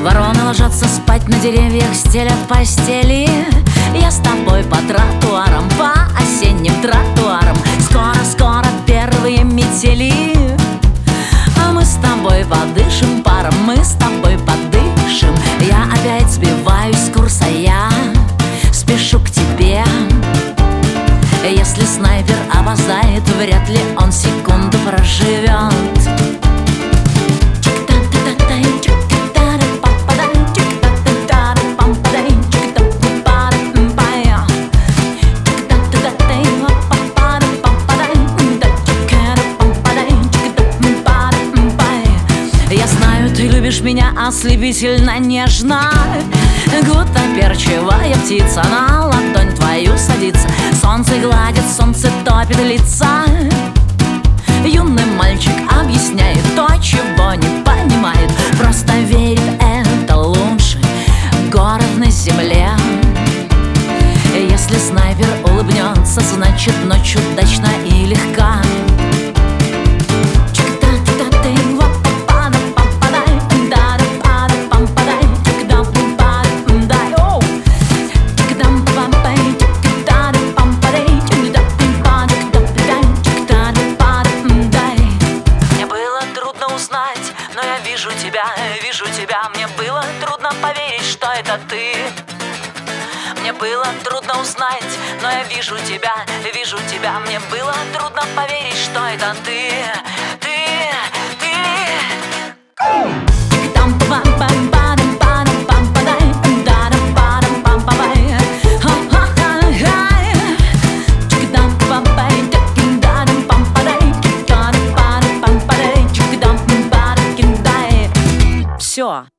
Вороны ложатся спать на деревьях, стелят постели. Я с тобой по тротуарам, по осенним тротуарам. Скоро-скоро первые метели, а мы с тобой подышим паром, мы с тобой подышим. Я опять сбиваюсь с курса, я спешу к тебе. Если снайпер опоздает, вряд ли он секунду проживет. Я знаю, ты любишь меня ослепительно нежно. Гуттаперчевая птица на ладонь твою садится. Солнце гладит, солнце топит лица. Юный мальчик объясняет то, чего не понимает. Просто верит, это лучший город на земле. Если снайпер улыбнется, значит ночь удачна и легка. Но я вижу тебя. Мне было трудно поверить, что это ты. Мне было трудно узнать, но я вижу тебя. Мне было трудно поверить, что это ты. Все.